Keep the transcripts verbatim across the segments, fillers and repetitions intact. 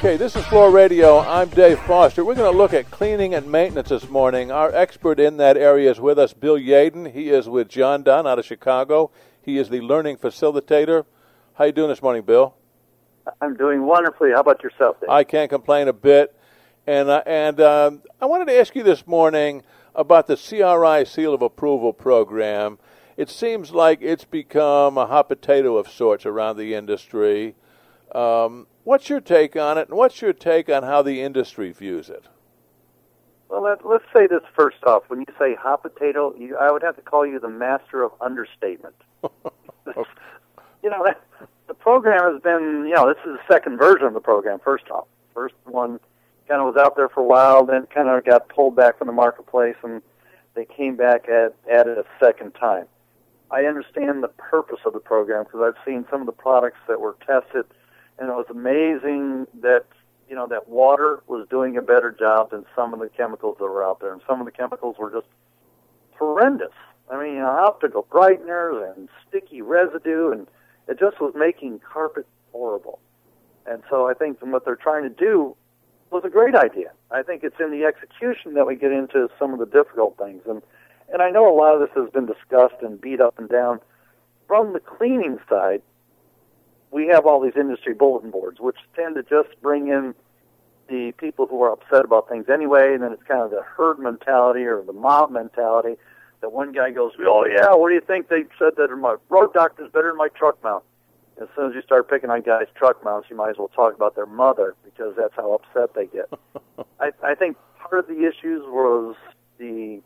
Okay, this is Floor Radio. I'm Dave Foster. We're going to look at cleaning and maintenance this morning. Our expert in that area is with us, Bill Yaden. He is with Jon-Don out of Chicago. He is the learning facilitator. How you doing this morning, Bill? I'm doing wonderfully. How about yourself, Dave? I can't complain a bit. And uh, and um, I wanted to ask you this morning about the C R I Seal of Approval program. It seems like it's become a hot potato of sorts around the industry. Um, what's your take on it, and what's your take on how the industry views it? Well, let, let's say this first off. When you say hot potato, you, I would have to call you the master of understatement. You know, that, the program has been, you know, this is the second version of the program, first off. First one kind of was out there for a while, then kind of got pulled back from the marketplace, and they came back at, at it a second time. I understand the purpose of the program because I've seen some of the products that were tested, and it was amazing that, you know, that water was doing a better job than some of the chemicals that were out there, and some of the chemicals were just horrendous. I mean, you know, optical brighteners and sticky residue, and it just was making carpet horrible. And so I think what they're trying to do was a great idea. I think it's in the execution that we get into some of the difficult things. And, and I know a lot of this has been discussed and beat up and down. From the cleaning side, we have all these industry bulletin boards, which tend to just bring in the people who are upset about things anyway, and then it's kind of the herd mentality or the mob mentality that one guy goes, oh, yeah, what do you think? They said that my road doctor's better than my truck mount. As soon as you start picking on guys' truck mounts, you might as well talk about their mother because that's how upset they get. I, I think part of the issues was the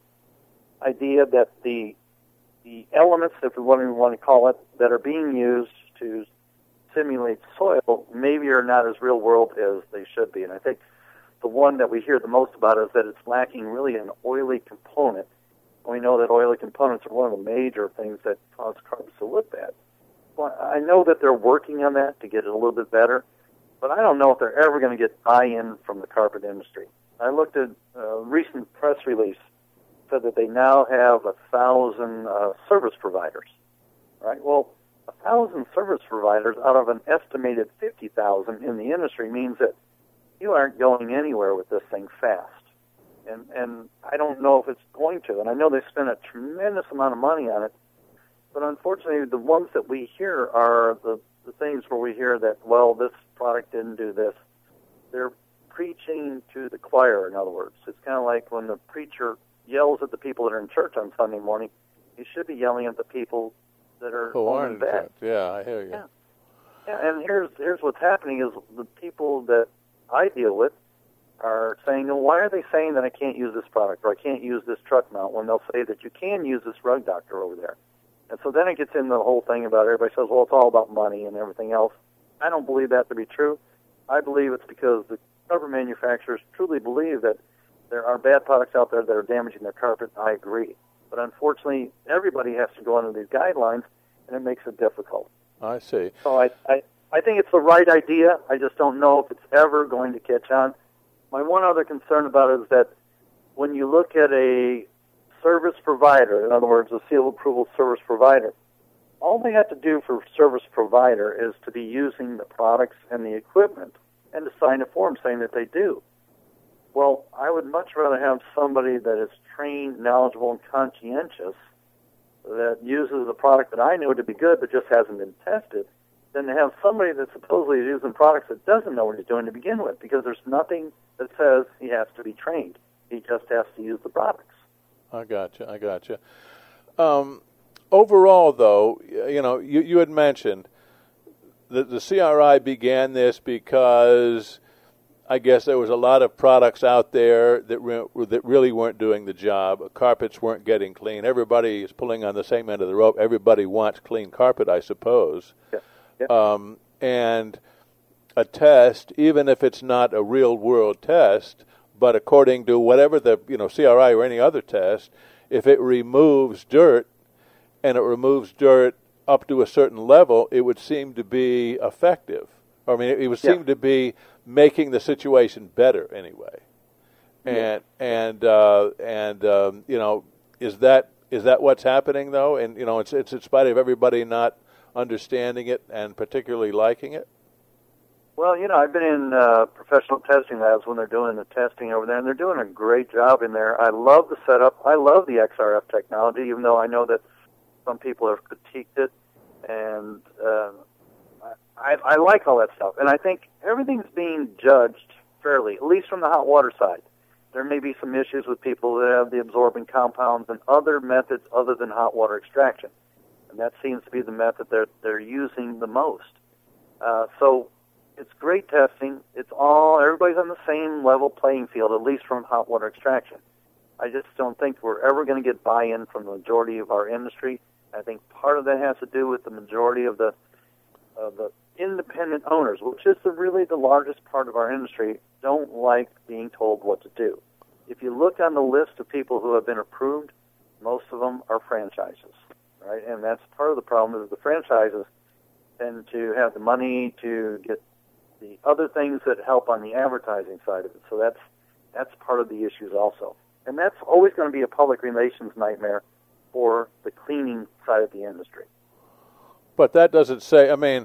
idea that the the elements, if we want to, want to call it, that are being used to simulate soil maybe are not as real world as they should be. And I think the one that we hear the most about is that it's lacking really an oily component. We know that oily components are one of the major things that cause carpets to look bad. Well, I know that they're working on that to get it a little bit better, but I don't know if they're ever going to get buy-in from the carpet industry. I looked at a recent press release said that they now have a thousand uh, service providers. Right? Well, a thousand service providers out of an estimated fifty thousand in the industry means that you aren't going anywhere with this thing fast. And and I don't know if it's going to. And I know they spent a tremendous amount of money on it. But unfortunately, the ones that we hear are the, the things where we hear that, well, this product didn't do this. They're preaching to the choir, in other words. It's kind of like when the preacher yells at the people that are in church on Sunday morning, you should be yelling at the people that are oh, home in bed. Yeah, I hear you. Yeah. Yeah, and here's here's what's happening is the people that I deal with are saying, well, why are they saying that I can't use this product or I can't use this truck mount when they'll say that you can use this rug doctor over there? And so then it gets into the whole thing about everybody says, well, it's all about money and everything else. I don't believe that to be true. I believe it's because the cover manufacturers truly believe that there are bad products out there that are damaging their carpet. I agree. But unfortunately, everybody has to go under these guidelines, and it makes it difficult. I see. So I, I, I think it's the right idea. I just don't know if it's ever going to catch on. My one other concern about it is that when you look at a service provider, in other words, a seal approval service provider, all they have to do for service provider is to be using the products and the equipment and to sign a form saying that they do. Well, I would much rather have somebody that is trained, knowledgeable, and conscientious that uses a product that I know to be good but just hasn't been tested than to have somebody that supposedly is using products that doesn't know what he's doing to begin with, because there's nothing that says he has to be trained. He just has to use the products. I gotcha. I gotcha. Um, overall, though, you know, you, you had mentioned that the C R I began this because I guess there was a lot of products out there that re- that really weren't doing the job. Carpets weren't getting clean. Everybody is pulling on the same end of the rope. Everybody wants clean carpet, I suppose. Yeah. Yeah. Um, and a test, even if it's not a real-world test, but according to whatever the, you know, C R I or any other test, if it removes dirt and it removes dirt up to a certain level, it would seem to be effective. I mean, it, it would seem yeah. to be making the situation better anyway. And yeah. and uh, and um, you know, is that is that what's happening though? And you know, it's it's in spite of everybody not understanding it and particularly liking it. Well, you know, I've been in uh, professional testing labs when they're doing the testing over there, and they're doing a great job in there. I love the setup. I love the X R F technology, even though I know that some people have critiqued it, and uh, I, I like all that stuff. And I think everything's being judged fairly, at least from the hot water side. There may be some issues with people that have the absorbent compounds and other methods other than hot water extraction, and that seems to be the method they're, they're using the most. Uh, so it's great testing. It's all, everybody's on the same level playing field, at least from hot water extraction. I just don't think we're ever going to get buy-in from the majority of our industry. I think part of that has to do with the majority of the of the independent owners, which is the, really the largest part of our industry, don't like being told what to do. If you look on the list of people who have been approved, most of them are franchises, right? And that's part of the problem is the franchises tend to have the money to get the other things that help on the advertising side of it. So that's that's part of the issues also. And that's always going to be a public relations nightmare for the cleaning side of the industry. But that doesn't say, I mean,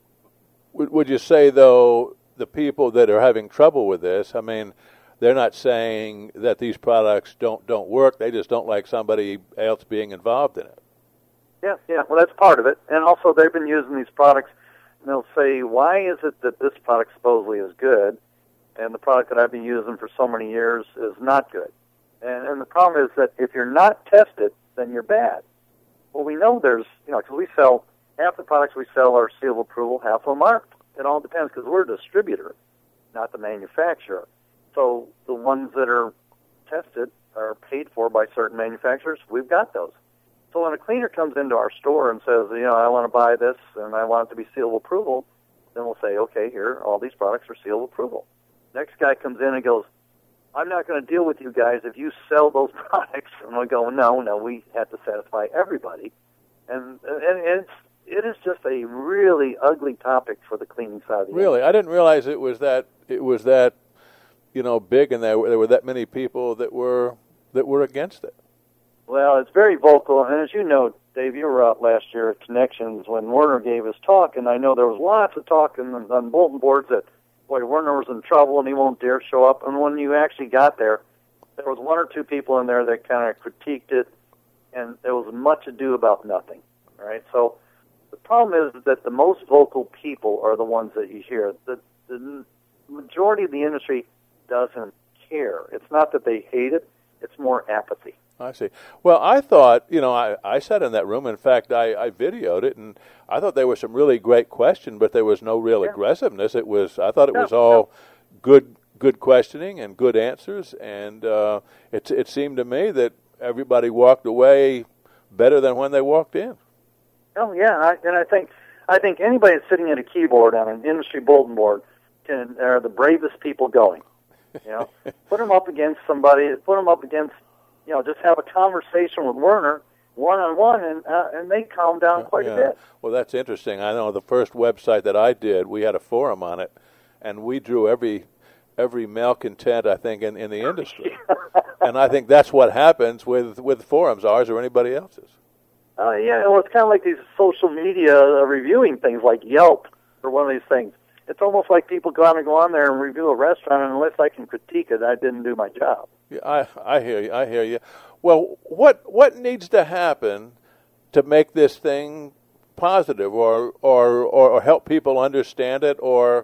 would, would you say, though, the people that are having trouble with this, I mean, they're not saying that these products don't, don't work, they just don't like somebody else being involved in it. Yeah, yeah, well, that's part of it. And also they've been using these products, and they'll say, why is it that this product supposedly is good, and the product that I've been using for so many years is not good? And, and the problem is that if you're not tested, then you're bad. Well, we know there's, you know, because we sell, half the products we sell are seal of approval, half of them aren't. It all depends because we're a distributor, not the manufacturer. So the ones that are tested are paid for by certain manufacturers. We've got those. So when a cleaner comes into our store and says, you know, I want to buy this and I want it to be seal of approval, then we'll say, okay, here, all these products are seal of approval. Next guy comes in and goes, I'm not going to deal with you guys if you sell those products. And we go, no, no, we have to satisfy everybody. And, and it's, it is just a really ugly topic for the cleaning side of the Really? industry. I didn't realize it was that, it was that, you know, big, and there were, there were that many people that were that were against it. Well, it's very vocal, and as you know, Dave, you were out last year at Connections when Werner gave his talk, and I know there was lots of talk in, on bulletin boards that, boy, Werner was in trouble and he won't dare show up. And when you actually got there, there was one or two people in there that kind of critiqued it, and there was much ado about nothing, all right? So the problem is that the most vocal people are the ones that you hear. The, the majority of the industry doesn't care. It's not that they hate it. It's more apathy. I see. Well, I thought, you know, I, I sat in that room. In fact, I, I videoed it, and I thought there were some really great questions, but there was no real yeah. aggressiveness. It was, I thought it no, was all no. good good questioning and good answers, and uh, it, it seemed to me that everybody walked away better than when they walked in. Oh, yeah, I, and I think I think anybody that's sitting at a keyboard on an industry bulletin board can, are the bravest people going. You know, put them up against somebody, put them up against, you know, just have a conversation with Werner one-on-one, and uh, and they calm down quite yeah. a bit. Well, that's interesting. I know the first website that I did, we had a forum on it, and we drew every every malcontent, I think, in, in the industry. And I think that's what happens with, with forums, ours or anybody else's. Uh, yeah, well, it's kind of like these social media uh, reviewing things like Yelp or one of these things. It's almost like people go out and go on there and review a restaurant, and unless I can critique it, I didn't do my job. Yeah, I, I hear you. I hear you. Well, what what needs to happen to make this thing positive, or or or help people understand it, or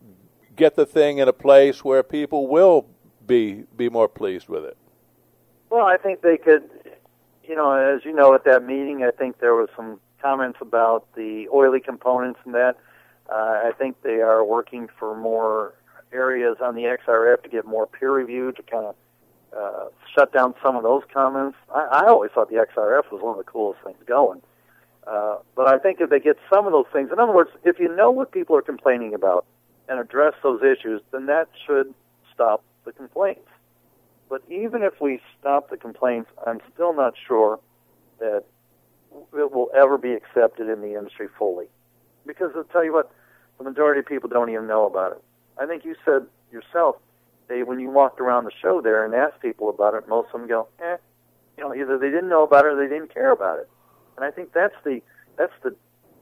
get the thing in a place where people will be be more pleased with it? Well, I think they could. You know, as you know, at that meeting, I think there was some comments about the oily components and that. Uh, I think they are working for more areas on the X R F to get more peer review to kind of uh, shut down some of those comments. I, I always thought the X R F was one of the coolest things going. Uh, but I think if they get some of those things, in other words, if you know what people are complaining about and address those issues, then that should stop the complaints. But even if we stop the complaints, I'm still not sure that it will ever be accepted in the industry fully. Because I'll tell you what, the majority of people don't even know about it. I think you said yourself, Dave, when you walked around the show there and asked people about it, most of them go, eh, you know, either they didn't know about it or they didn't care about it. And I think that's the that's the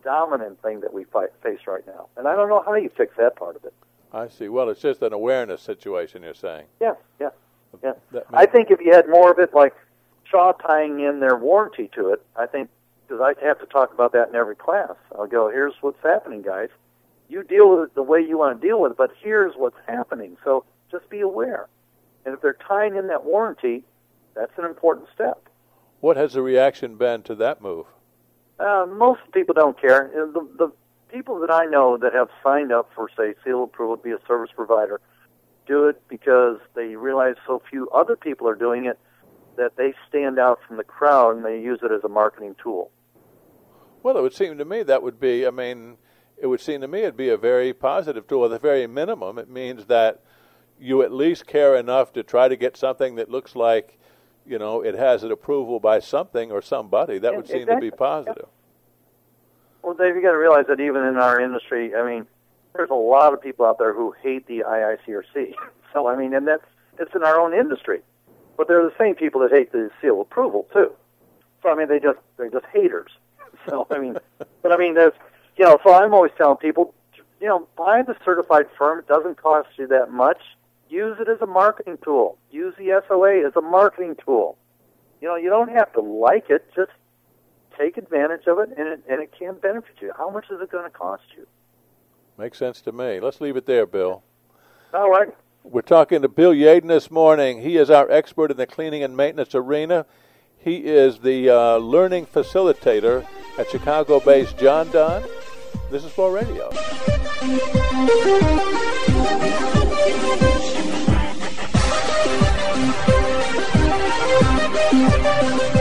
dominant thing that we fight, face right now. And I don't know how you fix that part of it. I see. Well, it's just an awareness situation, you're saying. Yeah, yeah, yeah. That I think if you had more of it, like Shaw tying in their warranty to it, I think, because I have to talk about that in every class. I'll go, here's what's happening, guys. You deal with it the way you want to deal with it, but here's what's happening. So just be aware. And if they're tying in that warranty, that's an important step. What has the reaction been to that move? Uh, most people don't care. The, the people that I know that have signed up for, say, seal approval to be a service provider do it because they realize so few other people are doing it that they stand out from the crowd and they use it as a marketing tool. Well, it would seem to me that would be, I mean, it would seem to me it'd be a very positive tool. At the very minimum, it means that you at least care enough to try to get something that looks like, you know, it has an approval by something or somebody. That Yeah, would seem exactly. to be positive. Well, Dave, you got to realize that even in our industry, I mean, there's a lot of people out there who hate the I I C R C. So, I mean, and that's it's in our own industry. But they're the same people that hate the seal approval, too. So, I mean, they just, they're just haters. So, I mean, but I mean, there's, you know, so I'm always telling people, you know, buy the certified firm. It doesn't cost you that much. Use it as a marketing tool. Use the S O A as a marketing tool. You know, you don't have to like it. Just take advantage of it, and it, and it can benefit you. How much is it going to cost you? Makes sense to me. Let's leave it there, Bill. All right. We're talking to Bill Yaden this morning. He is our expert in the cleaning and maintenance arena. He is the uh, learning facilitator at Chicago-based Jon-Don. This is Flow Radio. Thank you.